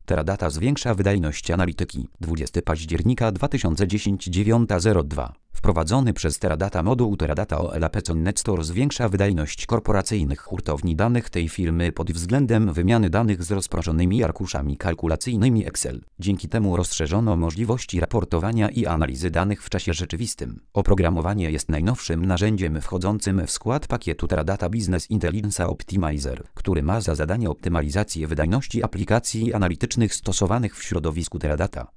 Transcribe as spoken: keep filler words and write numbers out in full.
Teradata zwiększa wydajność analityki. dwudziestego października dwa tysiące dziesiątego dziewiąta zero dwa. Wprowadzony przez Teradata moduł Teradata O L A P Netstore zwiększa wydajność korporacyjnych hurtowni danych tej firmy pod względem wymiany danych z rozproszonymi arkuszami kalkulacyjnymi Excel. Dzięki temu rozszerzono możliwości raportowania i analizy danych w czasie rzeczywistym. Oprogramowanie jest najnowszym narzędziem wchodzącym w skład pakietu Teradata Business Intelligence Optimizer, który ma za zadanie optymalizację wydajności aplikacji analitycznych stosowanych w środowisku Teradata.